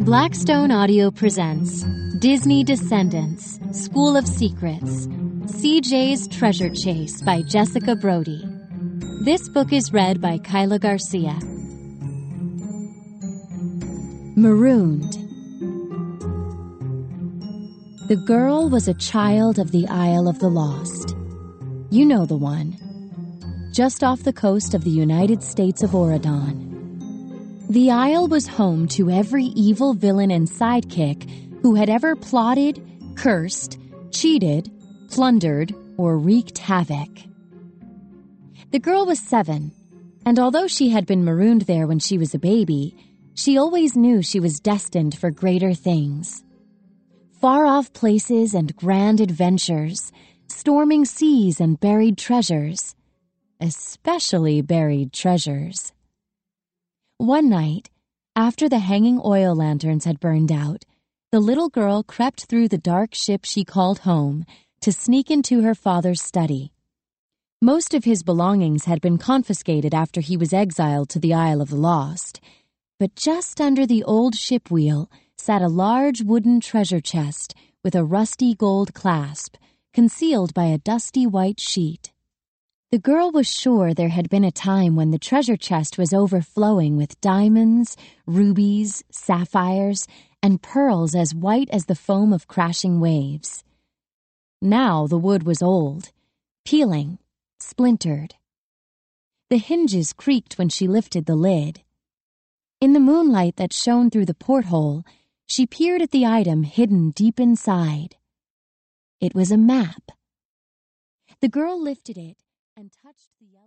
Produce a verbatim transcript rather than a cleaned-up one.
Blackstone Audio presents Disney Descendants, School of Secrets, C J's Treasure Chase by Jessica Brody. This book is read by Kyla Garcia. Marooned. The girl was a child of the Isle of the Lost. You know the one. Just off the coast of the United States of Auradon. The Isle was home to every evil villain and sidekick who had ever plotted, cursed, cheated, plundered, or wreaked havoc. The girl was seven, and although she had been marooned there when she was a baby, she always knew she was destined for greater things. Far-off places and grand adventures, storming seas and buried treasures, especially buried treasures. One night, after the hanging oil lanterns had burned out, the little girl crept through the dark ship she called home to sneak into her father's study. Most of his belongings had been confiscated after he was exiled to the Isle of the Lost, but just under the old ship wheel sat a large wooden treasure chest with a rusty gold clasp, concealed by a dusty white sheet. The girl was sure there had been a time when the treasure chest was overflowing with diamonds, rubies, sapphires, and pearls as white as the foam of crashing waves. Now the wood was old, peeling, splintered. The hinges creaked when she lifted the lid. In the moonlight that shone through the porthole, she peered at the item hidden deep inside. It was a map. The girl lifted it and touched the yellow